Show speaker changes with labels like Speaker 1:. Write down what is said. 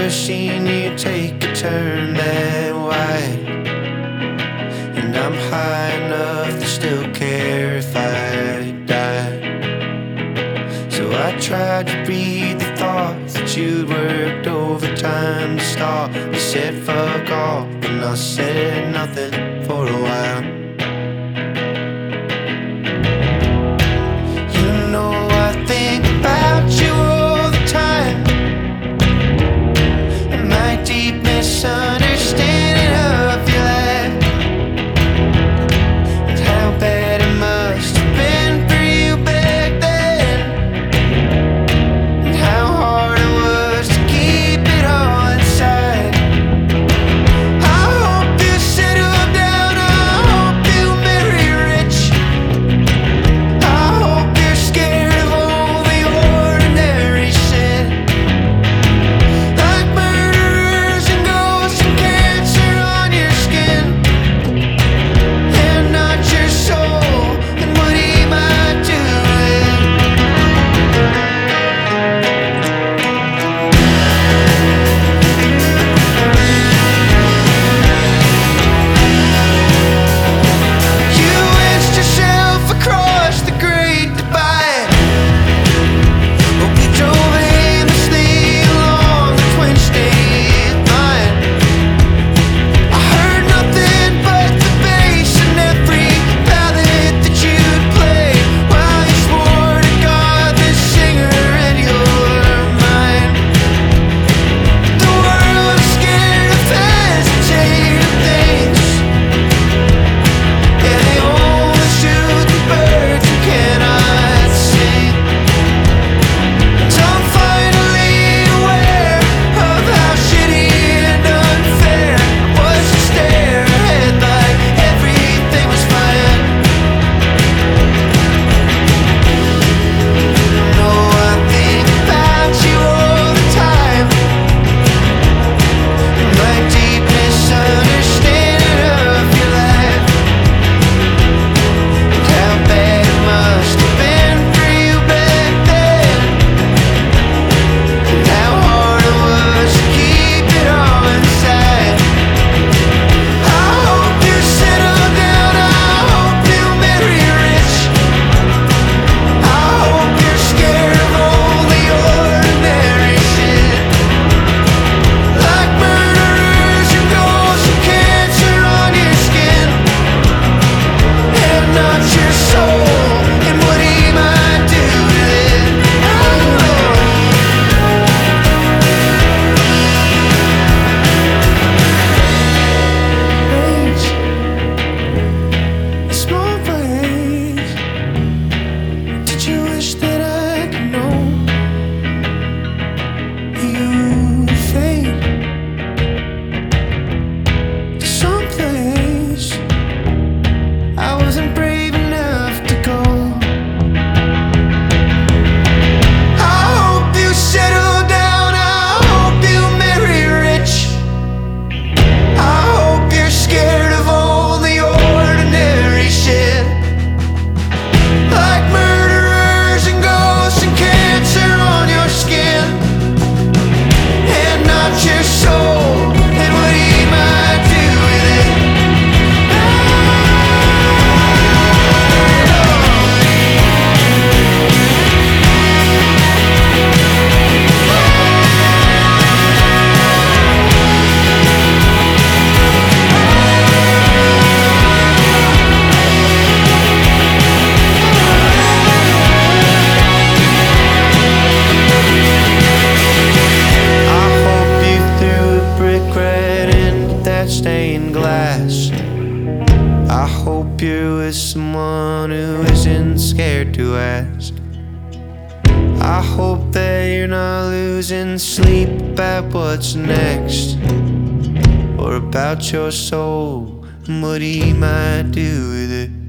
Speaker 1: never seen you take a turn that wide. And I'm high enough to still care if I die. So I tried to read the thoughts that you'd worked overtime to start. You said fuck off, and I said nothing for a while. You know I think about you all the time, and my deep misunderstanding of your life, and how bad it must have been for you back then, and how hard it was to keep it all inside. I hope you settle down, I hope you marry rich, I hope you're scared of all the ordinary shit, like murderers and ghosts and cancer on your skin, and not your soul, and what he might do with it. You wedged yourself across the great divide, but we drove aimlessly along the Twin State Line. I heard nothing but the bass in every ballad that you'd play, while you swore to God this singer in your mind. The world is scared of hesitating things, and they only shoot the birds who cannot sing. And I'm finally aware of how shitty and unfair it was to stare ahead like everything was fine. No, I think about you all the time, my deep misunderstanding of your life, and how bad it must have been for you back then, and how hard it was to keep it all inside. I hope you settle down, I hope you marry rich, I hope you're scared of all the ordinary shit, like murderers and ghosts and cancer on your skin, and not your soul, and what he might do with it. Rage, small ways. Did you wish that I could know you fade to someplace I wasn't brave enough to go? I hope you settle down, I hope you marry rich, I hope you're scared of all the ordinary shit, like murderers and ghosts and cancer on your skin, and not your soul, and what he might do with it. I hope you threw a brick right into that stained glass. I hope you're with someone who isn't scared to ask. I hope that you're not losing sleep about what's next, or about your soul and what he might do with it.